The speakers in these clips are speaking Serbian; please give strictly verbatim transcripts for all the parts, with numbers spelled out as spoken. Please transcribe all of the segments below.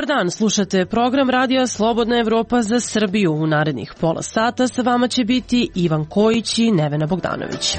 dan, slušate program Radija Slobodna Evropa za Srbiju. U narednih pola sata sa vama će biti Ivan Kojić i Nevena Bogdanović.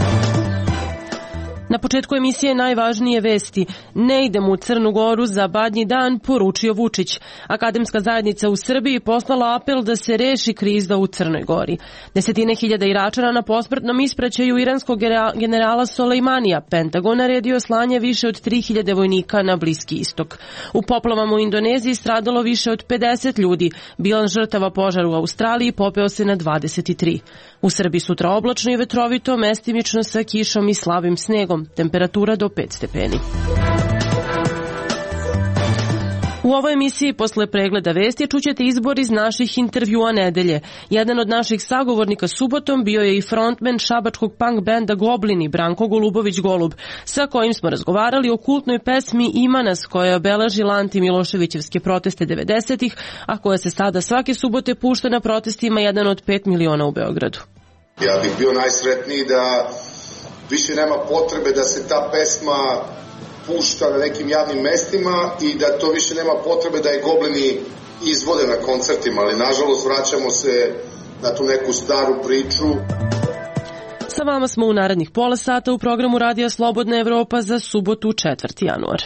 Na početku emisije najvažnije vesti. Ne idemo u Crnu Goru za Badnji dan, poručio Vučić. Akademska zajednica u Srbiji poslala apel da se reši kriza u Crnoj Gori. Desetine hiljada Iračana na posmrtnom ispraćaju iranskog generala Solejmanija. Pentagon naredio slanje više od tri hiljade vojnika na Bliski istok. U poplavama u Indoneziji stradalo više od pedeset ljudi. Bilans žrtava požara u Australiji popeo se na dvadeset tri. U Srbiji sutra oblačno i vetrovito, mestimično sa kišom i slabim snegom. Temperatura do pet stepeni. U ovoj emisiji posle pregleda vesti čućete izbor iz naših intervjua nedelje. Jedan od naših sagovornika subotom bio je i frontmen šabačkog punk benda Goblini, Branko Golubović Golub, sa kojim smo razgovarali o kultnoj pesmi Ima nas, koja je obeležila antimiloševićevske proteste devedesetih, a koja se sada svake subote pušta na protestima jedan od pet miliona u Beogradu. Ja bih bio najsretniji da više nema potrebe da se ta pesma pušta na nekim javnim mestima i da to više nema potrebe da je Goblini izvode na koncertima, ali nažalost vraćamo se na tu neku staru priču. Sa vama smo u narednih pola sata u programu Radija Slobodna Evropa za subotu četvrti januar.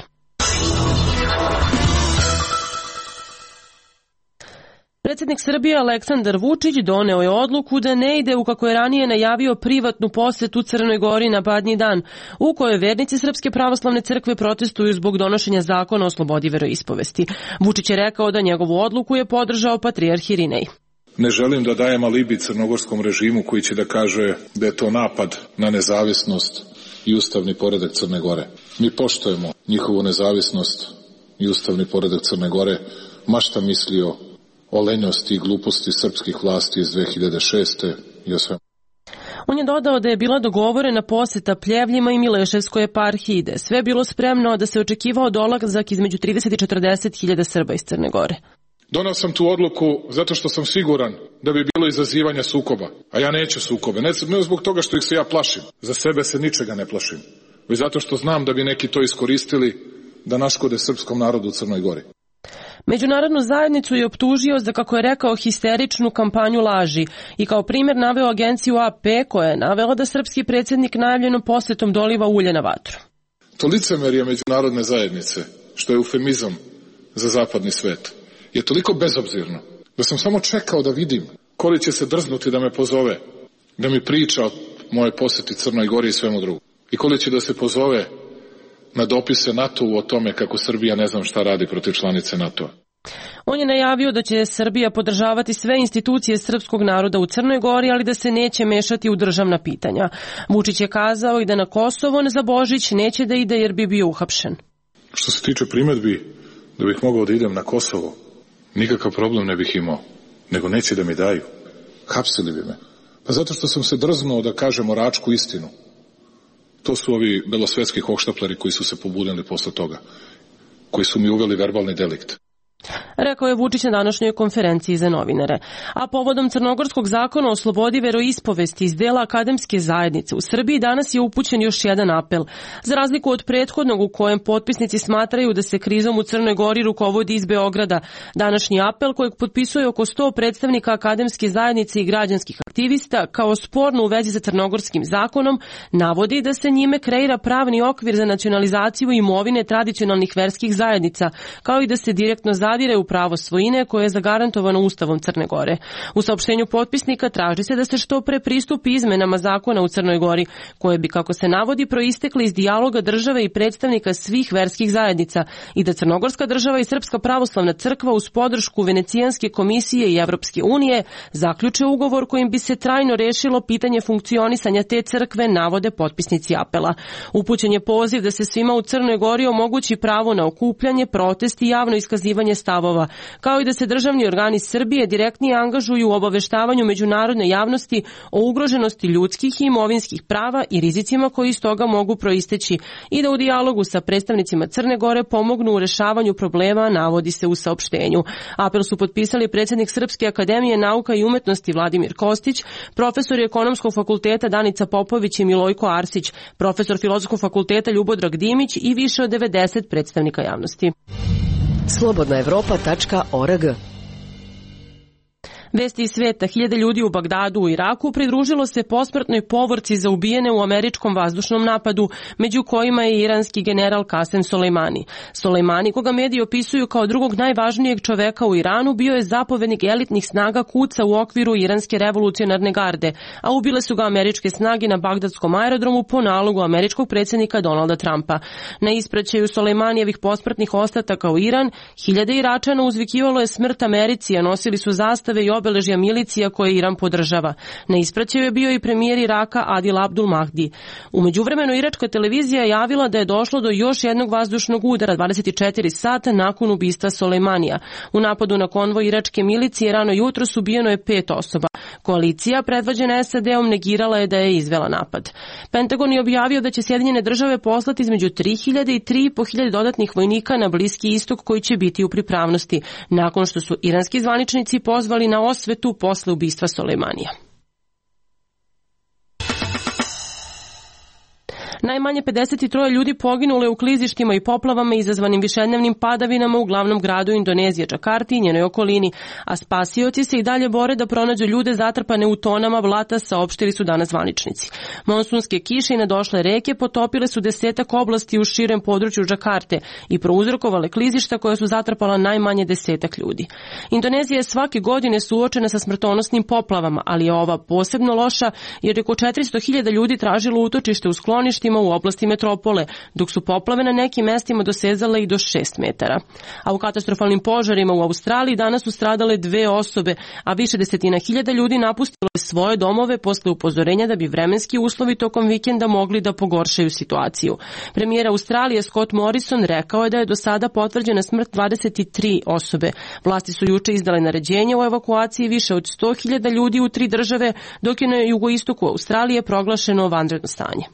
Predsjednik Srbije Aleksandar Vučić doneo je odluku da ne ide u, kako je ranije najavio, privatnu posetu Crnoj Gori na Badnji dan, u kojoj vernici Srpske pravoslavne crkve protestuju zbog donošenja zakona o slobodi veroispovesti. Vučić je rekao da njegovu odluku je podržao patrijarh Irinej. Ne želim da dajem alibi crnogorskom režimu koji će da kaže da je to napad na nezavisnost i ustavni poredak Crne Gore. Mi poštujemo njihovu nezavisnost i ustavni poredak Crne Gore, ma šta mislio o lenjosti i gluposti srpskih vlasti iz dve hiljade šeste i o svemu. On je dodao da je bila dogovorena poseta Pljevljima i Mileševskoj eparhiji, da je sve bilo spremno, da se očekivao dolazak između trideset i četrdeset hiljada Srba iz Crne Gore. Donao sam tu odluku zato što sam siguran da bi bilo izazivanja sukoba, a ja neću sukobe, ne, ne zbog toga što ih se ja plašim, za sebe se ničega ne plašim, već zato što znam da bi neki to iskoristili da naškode srpskom narodu u Crnoj Gori. Međunarodnu zajednicu je optužio za, kako je rekao, histeričnu kampanju laži i kao primjer naveo agenciju A P, koja je navela da srpski predsjednik najavljenom posetom doliva ulje na vatru. To licemerje međunarodne zajednice, što je eufemizam za zapadni svet, je toliko bezobzirno da sam samo čekao da vidim ko li će se drznuti da me pozove, da mi priča o moje poseti Crnoj Gori i svemu drugu. I ko li će da se pozove na dopise NATO-u o tome kako Srbija ne znam šta radi protiv članice NATO-a. On je najavio da će Srbija podržavati sve institucije srpskog naroda u Crnoj Gori, ali da se neće mešati u državna pitanja. Vučić je kazao i da na Kosovo za Božić neće da ide jer bi bio uhapšen. Što se tiče primedbi da bih mogao da idem na Kosovo, nikakav problem ne bih imao, nego neće da mi daju. Hapsili bi me. Pa zato što sam se drznuo da kažem o Račku istinu. To su ovi belosvetski hohštapleri koji su se pobudili posle toga, koji su mi uveli verbalni delikt. Rekao je Vučić na današnjoj konferenciji za novinare. A povodom crnogorskog zakona o slobodi veroispovesti iz dela akademske zajednice u Srbiji danas je upućen još jedan apel. Za razliku od prethodnog u kojem potpisnici smatraju da se krizom u Crnoj Gori rukovodi iz Beograda, današnji apel kojeg potpisuje oko sto predstavnika akademske zajednice i građanskih aktivista kao sporno u vezi sa crnogorskim zakonom navodi da se njime kreira pravni okvir za nacionalizaciju imovine tradicionalnih verskih zajednica, kao i da se direktno zadire u pravo svojine koje je zagarantovano Ustavom Crne Gore. U saopštenju potpisnika traži se da se što pre pristupi izmenama zakona u Crnoj Gori, koje bi, kako se navodi, proistekli iz dijaloga države i predstavnika svih verskih zajednica i da Crnogorska država i Srpska pravoslavna crkva uz podršku Venecijanske komisije i Evropske unije zaključe ugovor kojim bi se trajno rešilo pitanje funkcionisanja te crkve, navode potpisnici apela. Upućen je poziv da se svima u Crnoj Gori omogući pravo na okupljanje, protest i javno iskazivanje stavova, kao i da se državni organi Srbije direktnije angažuju u obaveštavanju međunarodne javnosti o ugroženosti ljudskih i imovinskih prava i rizicima koji iz toga mogu proisteći i da u dijalogu sa predstavnicima Crne Gore pomognu u rešavanju problema, navodi se u saopštenju. Apel su potpisali predsjednik Srpske akademije nauka i umetnosti Vladimir Kostić, profesori ekonomskog fakulteta Danica Popović i Milojko Arsić, profesor filozofskog fakulteta Ljubodrag Dimić i više od devedeset predstavnika javnosti. slobodna evropa tačka org. Vesti iz sveta. Hiljade ljudi u Bagdadu u Iraku pridružilo se posmrtnoj povorci za ubijene u američkom vazdušnom napadu, među kojima je iranski general Kasem Soleimani. Soleimani, koga mediji opisuju kao drugog najvažnijeg čoveka u Iranu, bio je zapovednik elitnih snaga Kuca u okviru iranske revolucionarne garde, a ubile su ga američke snage na bagdadskom aerodromu po nalogu američkog predsjednika Donalda Trumpa. Na ispraćaju Soleimanijevih posmrtnih ostataka u Iran, hiljade Iračana uzvikivalo je smrt Americi, a nosili su zastave i obeležja milicija koje Iran podržava. Na ispraćaju je bio i premijer Iraka Adil Abdul Mahdi. U međuvremenu iračka televizija je javila da je došlo do još jednog vazdušnog udara dvadeset četiri sata nakon ubistva Soleimanija. U napadu na konvoj iračke milicije rano jutros ubijeno je pet osoba. Koalicija predvođena es a de-om negirala je da je izvela napad. Pentagon je objavio da će Sjedinjene države poslati između tri hiljade i tri i po hiljade dodatnih vojnika na Bliski istok koji će biti u pripravnosti, nakon što su iranski zvaničnici pozvali na osvetu posle ubistva Soleimanija. Najmanje pedeset tri ljudi poginule u klizištima i poplavama izazvanim višednevnim padavinama u glavnom gradu Indonezije, Džakarti i njenoj okolini, a spasioci se i dalje bore da pronađu ljude zatrpane u tonama blata, saopštili su danas zvaničnici. Monsunske kiše i nadošle reke potopile su desetak oblasti u širem području Džakarte i prouzrokovale klizišta koja su zatrpala najmanje desetak ljudi. Indonezija je svake godine suočena sa smrtonosnim poplavama, ali je ova posebno loša jer je oko četiristo hiljada ljudi tražilo utočište u skloništima u oblasti metropole, dok su poplave na nekim mestima dosezale i do šest metara. A u katastrofalnim požarima u Australiji danas su stradale dve osobe, a više desetina hiljada ljudi napustilo je svoje domove posle upozorenja da bi vremenski uslovi tokom vikenda mogli da pogoršaju situaciju. Premijer Australije Scott Morrison rekao je da je do sada potvrđena smrt dvadeset tri osobe. Vlasti su juče izdale naređenje o evakuaciji više od sto hiljada ljudi u tri države, dok je na jugoistoku Australije proglašeno vanredno stanje.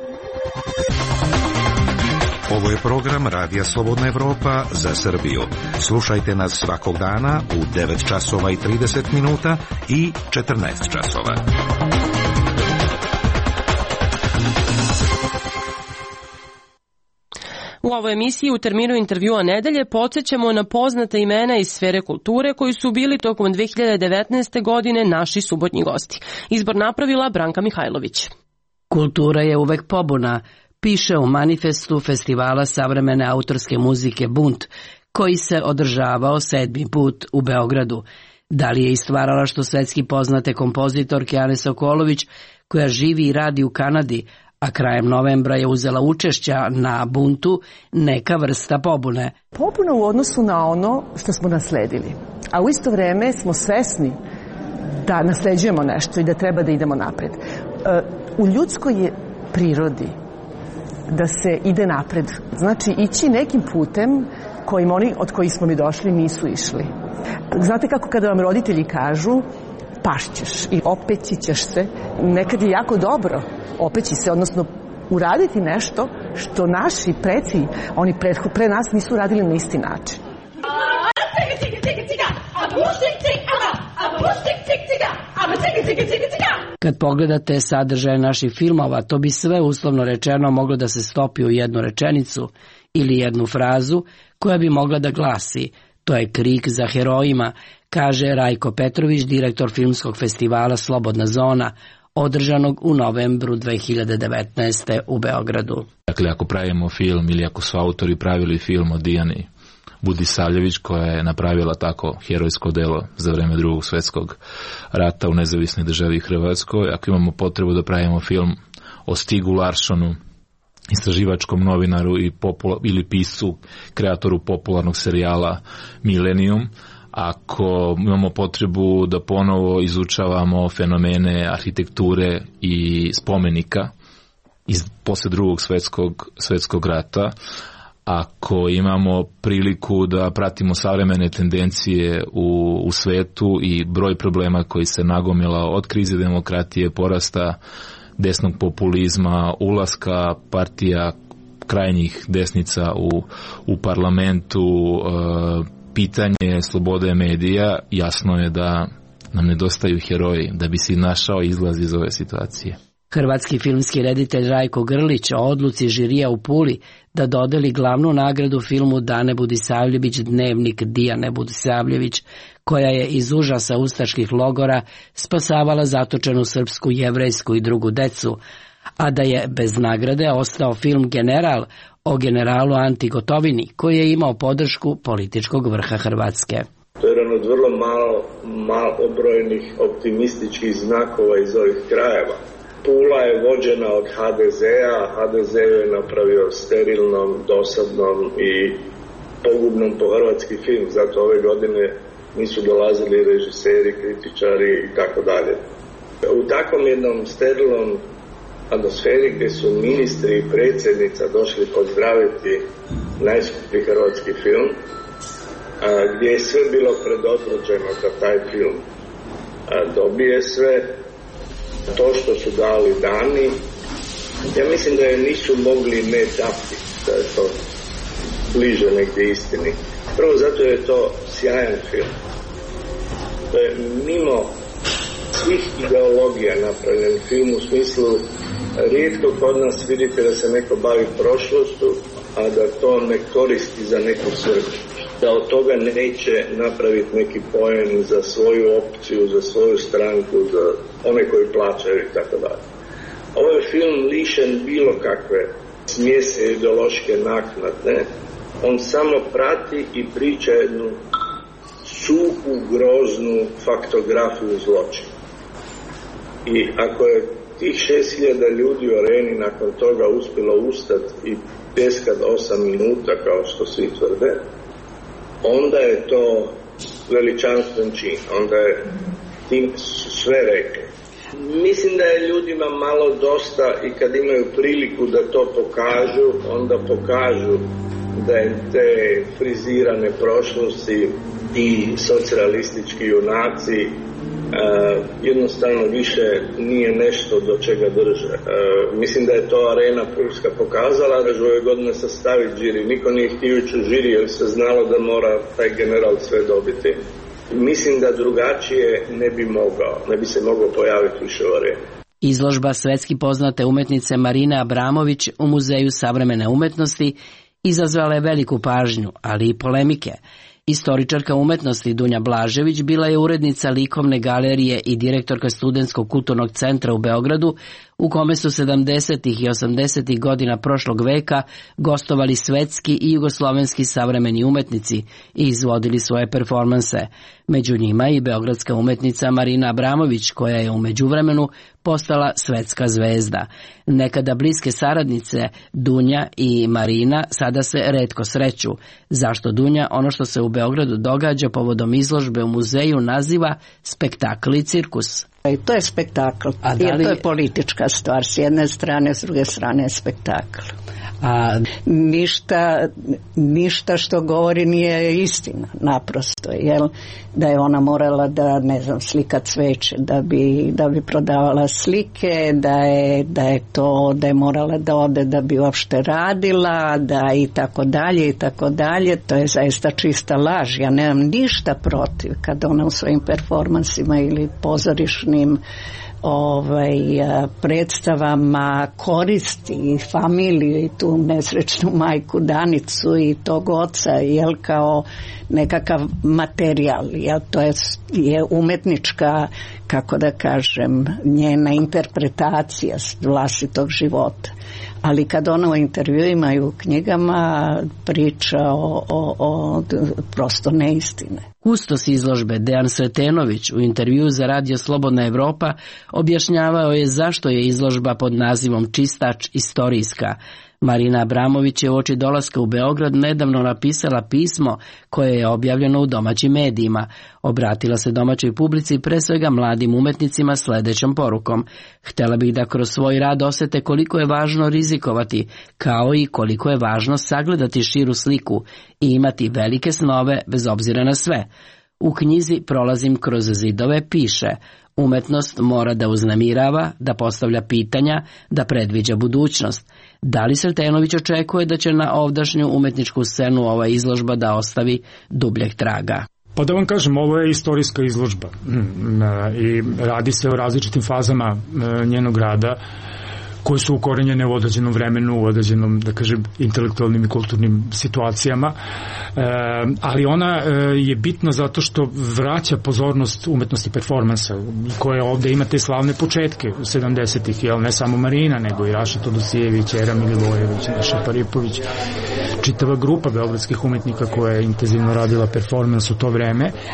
Ovo je program Radija Slobodna Evropa za Srbiju. Slušajte nas svakog dana u devet časova i trideset minuta i četrnaest časova. U ovoj emisiji u terminu intervjua nedelje podsjećamo na poznata imena iz sfere kulture koji su bili tokom dve hiljade devetnaeste. godine naši subotnji gosti. Izbor napravila Branka Mihajlović. Kultura je uvek pobuna, piše u manifestu Festivala savremene autorske muzike Bunt, koji se održavao sedmi put u Beogradu. Da li je i stvaralaštvo svetski poznate kompozitorke Ane Sokolović, koja živi i radi u Kanadi, a krajem novembra je uzela učešća na Buntu, neka vrsta pobune. Pobuna u odnosu na ono što smo nasledili, a u isto vreme smo svesni da nasleđujemo nešto i da treba da idemo napred. U ljudskoj je prirodi da se ide napred. Znači, ići nekim putem kojim oni od kojih smo mi došli nisu išli. Znate kako kada vam roditelji kažu pašćeš i opeći ćeš se, nekad je jako dobro opeći se, odnosno uraditi nešto što naši preci, oni pre, pre nas nisu radili na isti način. Kad pogledate sadržaj naših filmova, to bi sve uslovno rečeno moglo da se stopi u jednu rečenicu ili jednu frazu koja bi mogla da glasi: to je krik za herojima, kaže Rajko Petrović, direktor filmskog festivala Slobodna zona, održanog u novembru dve hiljade devetnaeste. u Beogradu. Dakle, ako pravimo film ili ako su autori pravili film o Dijani Budisavljević, koja je napravila tako herojsko delo za vreme Drugog svjetskog rata u nezavisnoj državi Hrvatskoj, ako imamo potrebu da pravimo film o Stigu Larssonu, istraživačkom novinaru i popula, ili piscu, kreatoru popularnog serijala Millennium, ako imamo potrebu da ponovo izučavamo fenomene arhitekture i spomenika iz posle Drugog svjetskog, svjetskog rata, ako imamo priliku da pratimo savremene tendencije u, u svetu i broj problema koji se nagomilao od krize demokratije, porasta desnog populizma, ulaska partija krajnjih desnica u, u parlamentu, e, pitanje slobode medija, jasno je da nam nedostaju heroji da bi se našao izlaz iz ove situacije. Hrvatski filmski reditelj Rajko Grlić o odluci žirija u Puli da dodeli glavnu nagradu filmu Dane Budisavljević Dnevnik Dijane Budisavljević, koja je iz užasa ustaških logora spasavala zatočenu srpsku, jevrejsku i drugu decu, a da je bez nagrade ostao film General o generalu Anti Gotovini, koji je imao podršku političkog vrha Hrvatske. To je jedan od vrlo malo, malobrojnih optimističkih znakova iz ovih krajeva. Pula je vođena od ha de zea, ha de ze je napravio sterilnom, dosadnom i pogubnom po hrvatski film, zato ove godine nisu dolazili režiseri, kritičari i tako dalje. U takvom jednom sterilnom atmosferi gdje su ministri i predsjednica došli pozdraviti najskuplji hrvatski film, a, gdje je sve bilo predodređeno da taj film a, dobije sve, to što su dali dani, ja mislim da je nisu mogli ne dati, da je to bliže negdje istini. Prvo zato je to sjajan film. To je mimo svih ideologija napravljen film, u smislu rijetko kod nas vidite da se neko bavi prošlošću, a da to ne koristi za neku svrhu. Da od toga neće napraviti neki poen za svoju opciju, za svoju stranku, za one koji plaćaju i tako dalje. Ovo je film lišen bilo kakve smjese ideološke naknade. On samo prati i priča jednu suhu, groznu faktografiju zločina. I ako je tih šest hiljada ljudi u areni nakon toga uspjelo ustati i pjeskat osam minuta, kao što svi tvrde, onda je to veličanstven čin, onda je tim sve rekli. Mislim da je ljudima malo dosta i kad imaju priliku da to pokažu, onda pokažu da je te frizirane prošlosti i socijalistički junaci Uh, jednostavno više nije nešto do čega drže. Uh, mislim da je to Arena Pulska pokazala, da će ove godine sastaviti žiri. Niko nije htio ići u žiri jer se znalo da mora taj general sve dobiti. Mislim da drugačije ne bi mogao, ne bi se mogao pojaviti više u Areni. Izložba svetski poznate umetnice Marine Abramović u Muzeju savremene umetnosti izazvala je veliku pažnju, ali i polemike. Istoričarka umetnosti Dunja Blažević bila je urednica likovne galerije i direktorka Studentskog kulturnog centra u Beogradu, u kome su sedamdesetih i osamdesetih godina prošlog veka gostovali svetski i jugoslovenski savremeni umetnici i izvodili svoje performanse. Među njima i beogradska umetnica Marina Abramović, koja je u međuvremenu postala svetska zvezda. Nekada bliske saradnice Dunja i Marina sada se retko sreću. Zašto Dunja ono što se u Beogradu događa povodom izložbe u muzeju naziva spektakl i cirkus? I to je spektakl, a da li... jer to je politička stvar, s jedne strane, s druge strane je spektakl. A ništa, ništa što govori nije istina, naprosto, jel? Da je ona morala da, ne znam, slika cveće, da bi, da bi prodavala slike, da je, da je to, da je morala da ode da bi uopšte radila, da i tako dalje i tako dalje, to je zaista čista laž. Ja nemam ništa protiv kad ona u svojim performansima ili pozorišnim ovaj, predstavama koristi i familiju i tu nesrećnu majku Danicu i tog oca, jel, kao nekakav materijal, jel, to je, je umetnička, kako da kažem, njena interpretacija vlastitog života. Ali kad ona u intervjuima i u knjigama priča o, o, o prosto neistine. Kustos izložbe Dejan Sretenović u intervju za Radio Slobodna Evropa objašnjavao je zašto je izložba pod nazivom Čistač istorijska. Marina Abramović je uoči dolaska u Beograd nedavno napisala pismo koje je objavljeno u domaćim medijima. Obratila se domaćoj publici, pre svega mladim umetnicima, sledećom porukom: htjela bih da kroz svoj rad osete koliko je važno rizikovati, kao i koliko je važno sagledati širu sliku i imati velike snove bez obzira na sve. U knjizi Prolazim kroz zidove piše: umetnost mora da uznemirava, da postavlja pitanja, da predviđa budućnost. Da li Sretenović očekuje da će na ovdašnju umetničku scenu ova izložba da ostavi dubljeg traga? Pa da vam kažem, ovo je istorijska izložba i radi se o različitim fazama njenog rada koje su ukorenjene u određenom vremenu, u određenom, da kažem, intelektualnim i kulturnim situacijama, e, ali ona e, je bitna zato što vraća pozornost umetnosti performansa, koje ovde ima te slavne početke u sedamdesetih, jel, ne samo Marina, nego i Raša Todosijević, Era Milivojević, Neša Paripović, čitava grupa beogradskih umetnika koja je intenzivno radila performans u to vreme. E,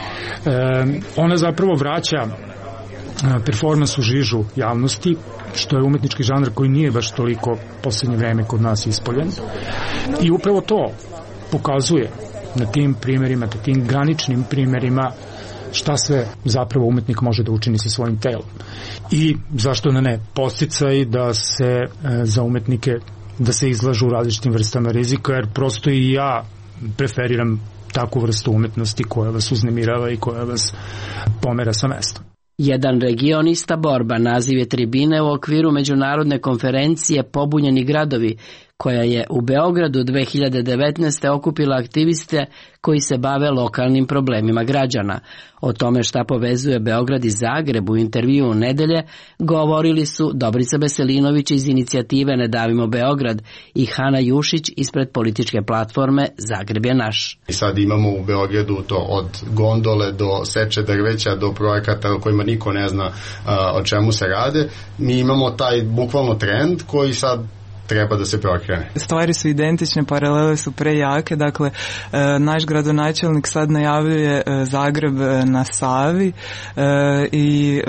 ona zapravo vraća performans u žižu javnosti, što je umetnički žanr koji nije baš toliko poslednje vreme kod nas ispoljen. I upravo to pokazuje na tim primerima, na tim graničnim primerima šta sve zapravo umetnik može da učini sa svojim telom. I zašto ne ne, podsticaj da se e, za umetnike da se izlažu u različitim vrstama rizika, jer prosto i ja preferiram takvu vrstu umetnosti koja vas uznemirava i koja vas pomera sa mesta. Jedan regionista borba, naziv je tribine u okviru međunarodne konferencije Pobunjeni gradovi, koja je u Beogradu dve hiljade devetnaeste. okupila aktiviste koji se bave lokalnim problemima građana. O tome šta povezuje Beograd i Zagreb u intervju u nedelje govorili su Dobrica Beselinović iz inicijative Ne davimo Beograd i Hana Jušić ispred političke platforme Zagreb je naš. I sad imamo u Beogradu to od gondole do seče drveća do projekata o kojima niko ne zna a, o čemu se rade. Mi imamo taj bukvalno trend koji sad treba da se prokrene. Stvari su identične, paralele su prejake, dakle e, naš gradonačelnik sad najavljuje e, Zagreb na Savi e, i,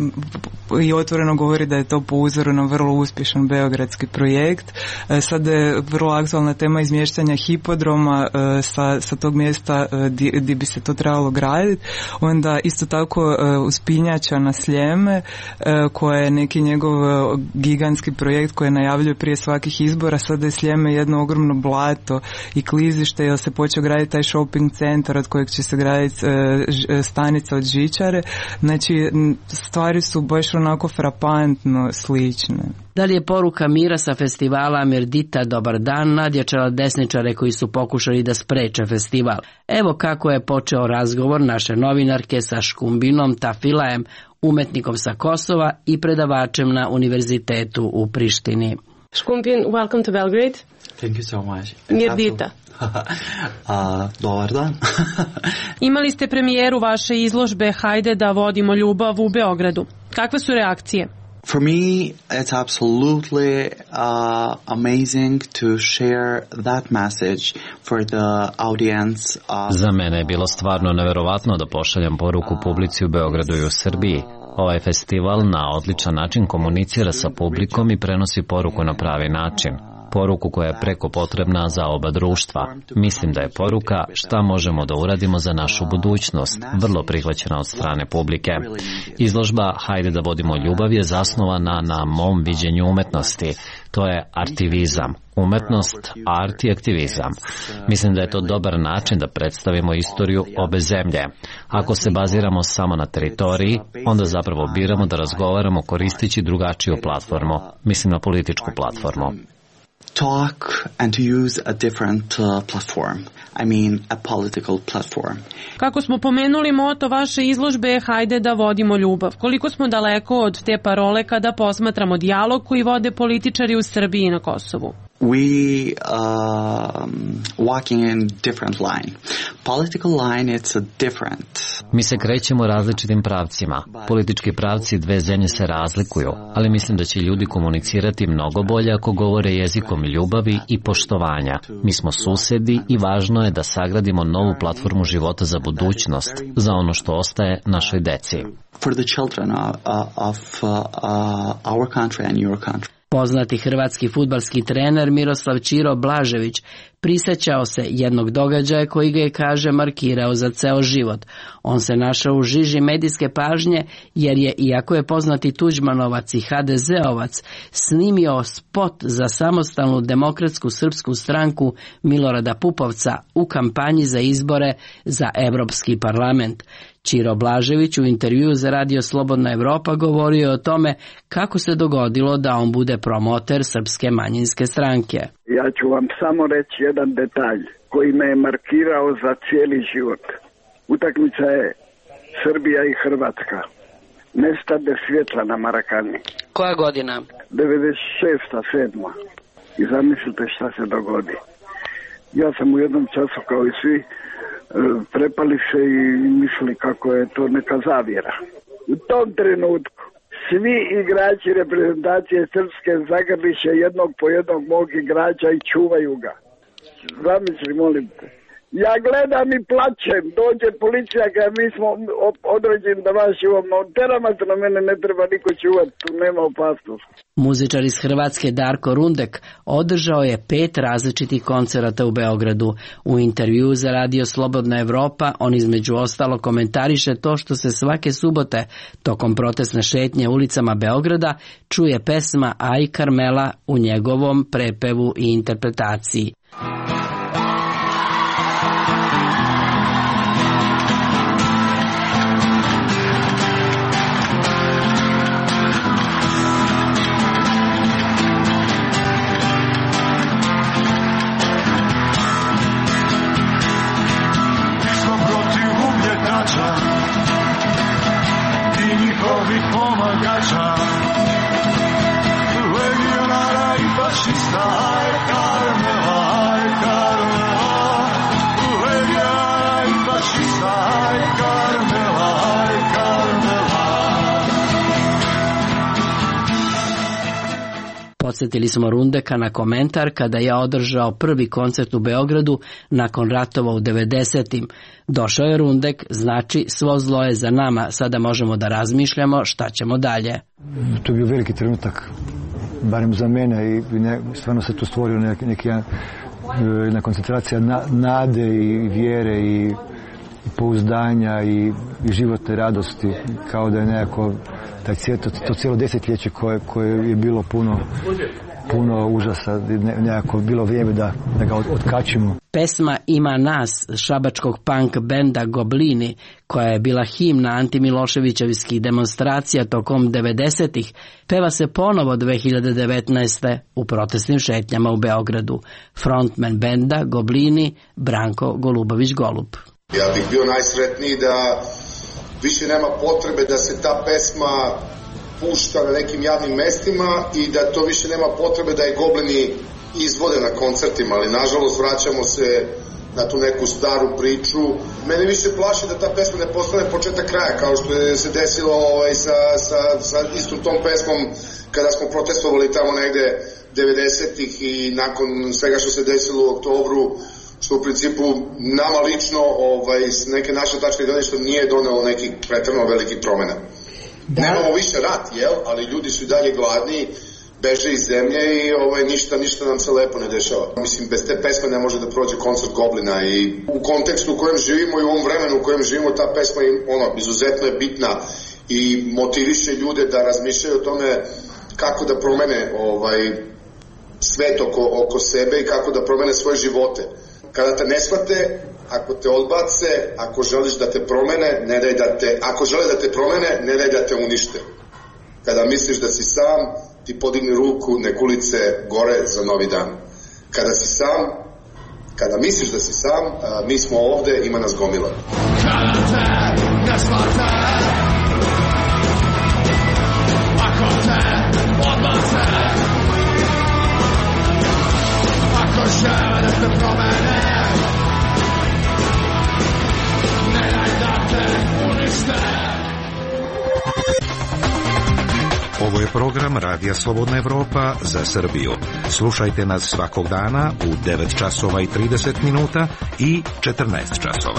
e, i otvoreno govori da je to po uzoru na vrlo uspješan beogradski projekt. E, sad je vrlo aktualna tema izmještanja hipodroma e, sa, sa tog mjesta e, di, di bi se to trebalo graditi. Onda isto tako e, uspinjača na Sljeme e, koja je neki njegov gigantski projekt koji najavljuje prije svakih izbora. Sada je Sljeme jedno ogromno blato i klizište, jer se počeo graditi taj shopping centar od kojeg će se graditi e, stanica od žičare. Znači, stvari su baš onako frapantno slične. Da li je poruka mira sa festivala Mirdita Dobar dan nadjačala desničare koji su pokušali da spreče festival? Evo kako je počeo razgovor naše novinarke sa Škumbinom Tafilajem, umetnikom sa Kosova i predavačem na univerzitetu u Prištini. Škumbin, welcome to Belgrade. Thank you so much. Mirdita. uh, dobar dan. Imali ste premijeru vaše izložbe Hajde da vodimo ljubav u Beogradu. Kakve su reakcije? For me, it's absolutely uh, amazing to share that message for the audience. Uh, Za mene je bilo stvarno neverovatno da pošaljem poruku publici u Beogradu i u Srbiji. Ovaj festival na odličan način komunicira sa publikom i prenosi poruku na pravi način. Poruku koja je preko potrebna za oba društva. Mislim da je poruka šta možemo da uradimo za našu budućnost, vrlo prihvaćena od strane publike. Izložba Hajde da vodimo ljubav je zasnovana na mom viđenju umetnosti. To je artivizam. Umetnost, art i aktivizam. Mislim da je to dobar način da predstavimo istoriju obe zemlje. Ako se baziramo samo na teritoriji, onda zapravo biramo da razgovaramo koristeći drugačiju platformu. Mislim na političku platformu. Talk and to use a different uh, platform. I mean a political platform. Kako smo pomenuli, moto vaše izložbe je Hajde da vodimo ljubav. Koliko smo daleko od te parole kada posmatramo dijalog koji vode političari u Srbiji i na Kosovu? We uh, walking in different line. Political line, it's a different. Mi se krećemo različitim pravcima. Politički pravci dve zemlje se razlikuju, ali mislim da će ljudi komunicirati mnogo bolje ako govore jezikom ljubavi i poštovanja. Mi smo susedi i važno je da sagradimo novu platformu života za budućnost, za ono što ostaje našoj deci. For the children of, of uh, our country and your country. Poznati hrvatski fudbalski trener Miroslav Ćiro Blažević prisjećao se jednog događaja koji ga je, kaže, markirao za ceo život. On se našao u žiži medijske pažnje jer je, iako je poznati Tuđmanovac i ha de zeovac, snimio spot za samostalnu demokratsku srpsku stranku Milorada Pupovca u kampanji za izbore za Evropski parlament. Ćiro Blažević u intervjuu za Radio Slobodna Evropa govorio o tome kako se dogodilo da on bude promoter srpske manjinske stranke. Ja ću vam samo reći jedan detalj koji me je markirao za cijeli život. Utakmica je Srbija i Hrvatska. Nestade svjetla na Marakani. Koja godina? devedeset šesta sedma I zamislite šta se dogodi. Ja sam u jednom času kao i svi prepali se i mislili kako je to neka zavjera. U tom trenutku svi igrači reprezentacije Srpske zagrliše jednog po jednog mog igrača i čuvaju ga. Zamisli, molim te. Ja gledam i plačem, dođe policija kada mi smo određeni da vas čuvamo. Teramate na mene, ne treba niko čuvati, tu nema opasnosti. Muzičar iz Hrvatske Darko Rundek održao je pet različitih koncerata u Beogradu. U intervju za Radio Slobodna Evropa on između ostalo komentariše to što se svake subote tokom protestne šetnje ulicama Beograda čuje pesma Aj Karmela u njegovom prepevu i interpretaciji. Podsjetili smo Rundeka na komentar kada je održao prvi koncert u Beogradu nakon ratova u devedesetim. Došao je Rundek, znači svo zlo je za nama, sada možemo da razmišljamo šta ćemo dalje. To je bio veliki trenutak, barem za mene, i ne, stvarno se tu stvorio neki, neki jedna koncentracija na, nade i vjere i, i pouzdanja i, i životne radosti, kao da je nekako taj cijelo, to, to cijelo desetljeće koje, koje je bilo puno, puno užasa, ne, nekako bilo vrijeme da, da ga od, otkačimo. Pesma Ima nas šabačkog punk benda Goblini, koja je bila himna antimiloševićevskih demonstracija tokom devedesetih, peva se ponovo dve hiljade devetnaeste. u protestnim šetnjama u Beogradu. Frontman benda Goblini Branko Golubović-Golub. Ja bih bio najsretniji da više nema potrebe da se ta pesma pušta na nekim javnim mestima i da to više nema potrebe da je Goblini izvode na koncertima, ali nažalost vraćamo se na tu neku staru priču. Mene više plaši da ta pesma ne postane početak kraja, kao što je se desilo ovaj, sa, sa, sa istom tom pesmom kada smo protestovali tamo negde devedesetih i nakon svega što se desilo u oktobru, što u principu nama lično ovaj, s neke naše tačke gledišta nije donelo nekih pretredno velikih promjena. Da. Nemamo više rat, jel? Ali ljudi su i dalje gladni, beže iz zemlje i ovaj, ništa, ništa nam se lepo ne dešava. Mislim, bez te pesme ne može da prođe koncert Goblina i u kontekstu u kojem živimo i u ovom vremenu u kojem živimo, ta pesma je ono, izuzetno je bitna i motiviše ljude da razmišljaju o tome kako da promene ovaj, svet oko, oko sebe i kako da promene svoje živote. Kada te ne shvate, ako te odbace, ako želiš da te promene, ne daj da te, ako žele da te promene, ne daj da te unište. Kada misliš da si sam, ti podigni ruku, nek ulice gore za novi dan. Kada si sam, kada misliš da si sam, mi smo ovde, ima nas gomila. Kada te ne shvate, ako te odbace, ako žele da te promene, ne daj da te unište. Ovo je program Radija Slobodna Evropa za Srbiju. Slušajte nas svakog dana u devet časova i trideset minuta i četrnaest časova.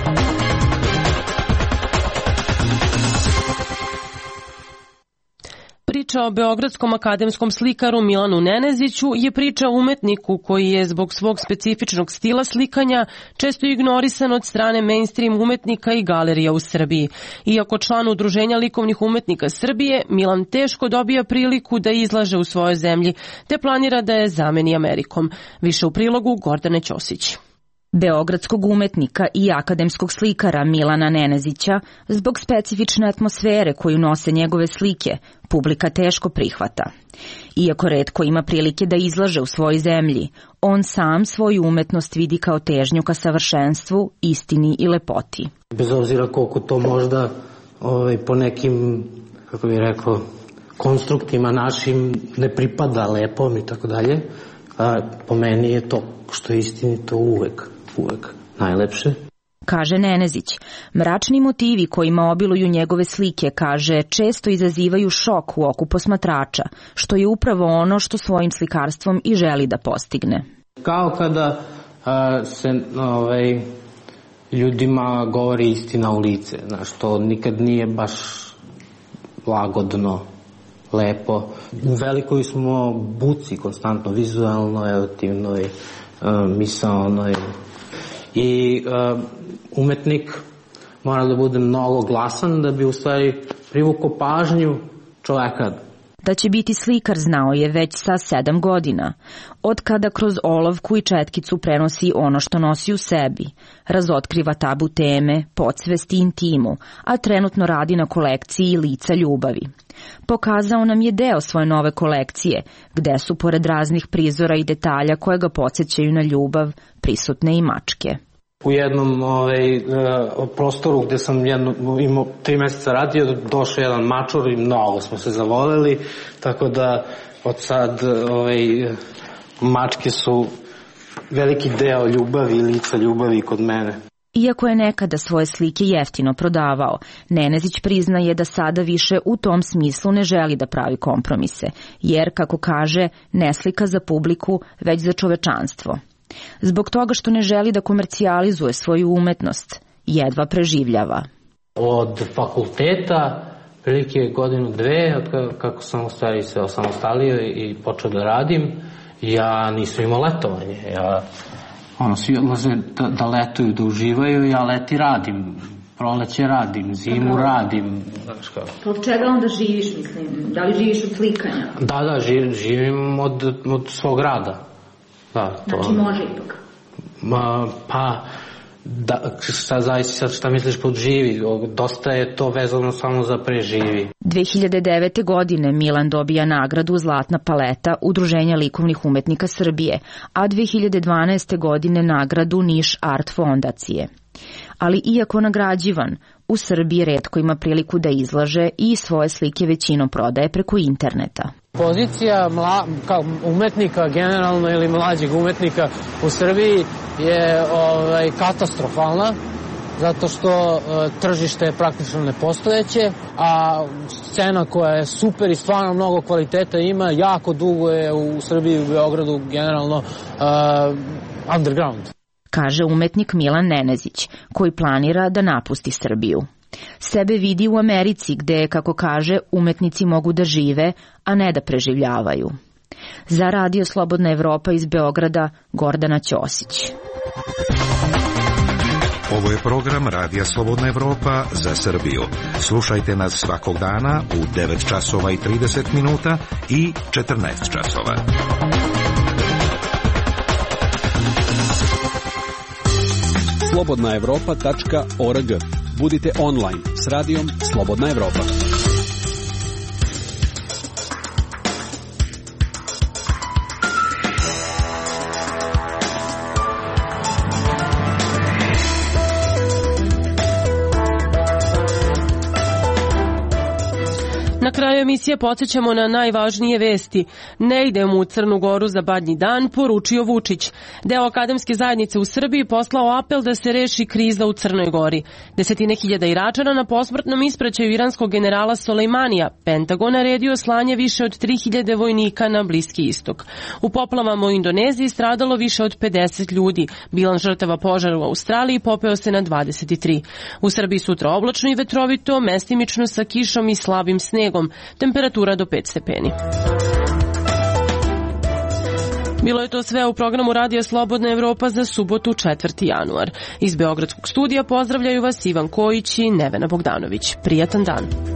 Priča o beogradskom akademskom slikaru Milanu Neneziću je priča o umetniku koji je zbog svog specifičnog stila slikanja često ignorisan od strane mainstream umetnika i galerija u Srbiji. Iako član Udruženja likovnih umetnika Srbije, Milan teško dobija priliku da izlaže u svojoj zemlji, te planira da je zameni Amerikom. Više u prilogu Gordane Ćosić. Beogradskog umetnika i akademskog slikara Milana Nenezića, zbog specifične atmosfere koju nose njegove slike, publika teško prihvata. Iako retko ima prilike da izlaže u svojoj zemlji, on sam svoju umetnost vidi kao težnju ka savršenstvu, istini i lepoti. Bez obzira koliko to možda ovaj, po nekim, kako bih rekao, konstruktima našim ne pripada lepom i tako dalje, a po meni je to što je istinito uvek, uvek najlepše. Kaže Nenezić, mračni motivi kojima obiluju njegove slike, kaže, često izazivaju šok u oku posmatrača, što je upravo ono što svojim slikarstvom i želi da postigne. Kao kada a, se ovaj, ljudima govori istina u lice, znaš, to nikad nije baš lagodno, lepo. U velikoj smo buci konstantno, vizualno, emotivnoj, misaonoj. I uh, umetnik mora da bude mnogo glasan da bi u stvari privukao pažnju čoveka. Da će biti slikar znao je već sa sedam godina, od kada kroz olovku i četkicu prenosi ono što nosi u sebi, razotkriva tabu teme, podsvest i intimu, a trenutno radi na kolekciji lica ljubavi. Pokazao nam je deo svoje nove kolekcije, gde su, pored raznih prizora i detalja koje ga podsjećaju na ljubav, prisutne i mačke. U jednom ovaj, prostoru gde sam jedno, imao tri meseca radio, došao jedan mačor i mnogo smo se zavoleli, tako da od sad ovaj, mačke su veliki deo ljubavi i lica ljubavi kod mene. Iako je nekada svoje slike jeftino prodavao, Nenezić priznaje da sada više u tom smislu ne želi da pravi kompromise, jer, kako kaže, ne slika za publiku, već za čovečanstvo. Zbog toga što ne želi da komercijalizuje svoju umetnost, jedva preživljava. Od fakulteta, prilike godinu dve, od kako sam u stvari se osamostalio i počeo da radim, ja nisam imao letovanje. Ja, ono, svi odlaze da, da letuju, da uživaju, ja leti radim. Proleće radim, zimu radim. Od čega onda živiš, mislim? Da li živiš od slikanja? Da, da, živim, živim od, od svog rada. Da, to... Znači može ipak? Ma, pa, da, šta zavisi sad šta misliš pod živi, dosta je to vezano samo za preživi. dve hiljade devete. godine Milan dobija nagradu Zlatna paleta Udruženja likovnih umetnika Srbije, a dve hiljade dvanaeste. godine nagradu Niš Art fondacije. Ali iako nagrađivan, u Srbiji retko ima priliku da izlaže i svoje slike većinom prodaje preko interneta. Pozicija mla, kao umetnika generalno ili mlađeg umetnika u Srbiji je ovaj, katastrofalna, zato što e, tržište je praktično nepostojeće, a scena koja je super i stvarno mnogo kvaliteta ima, jako dugo je u Srbiji i u Beogradu generalno uh, underground. Kaže umetnik Milan Nenezić, koji planira da napusti Srbiju. Sebe vidi u Americi gde, kako kaže, umetnici mogu da žive, a ne da preživljavaju. Za Radio Slobodna Evropa iz Beograda, Gordana Ćosić. Ovo je program Radija Slobodna Evropa za Srbiju. Slušajte nas svakog dana u devet časova i trideset minuta i četrnaest časova. slobodna evropa tačka org. Budite online s radijom Slobodna Evropa. Na kraju emisije podsjećamo na najvažnije vesti. Ne idemo u Crnu Goru za badnji dan, poručio Vučić. Deo akademske zajednice u Srbiji poslao apel da se reši kriza u Crnoj Gori. Desetine hiljada Iračana na posmrtnom ispraćaju iranskog generala Solejmanija. Pentagon naredio slanje više od tri hiljade vojnika na Bliski istok. U poplavama u Indoneziji stradalo više od pedeset ljudi. Bilans žrtava požara u Australiji popeo se na dvadeset tri. U Srbiji sutra oblačno i vetrovito, mestimično sa kišom i slabim snegom. Temperatura do pet stepeni. Bilo je to sve u programu Radija Slobodna Evropa za subotu četvrti januar. Iz Beogradskog studija pozdravljaju vas Ivan Kojić i Nevena Bogdanović. Prijatan dan.